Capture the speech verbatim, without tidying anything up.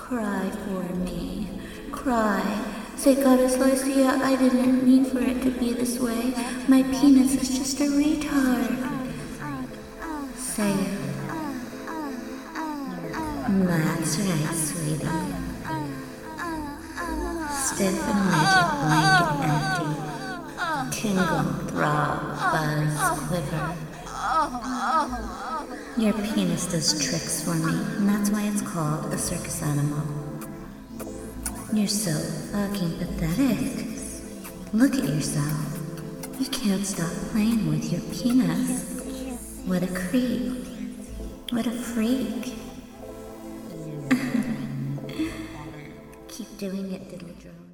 Cry for me. Cry. Say, Goddess Lycia, I didn't mean for it to be this way. My penis is just a retard. Say it. That's right, sweetie. Stiff and rigid, blanket empty. Tingle, throb, buzz, quiver. Your penis does tricks for me, and that's why it's called a circus animal. You're so fucking pathetic. Look at yourself. You can't stop playing with your penis. What a creep. What a freak. Keep doing it, diddly drum.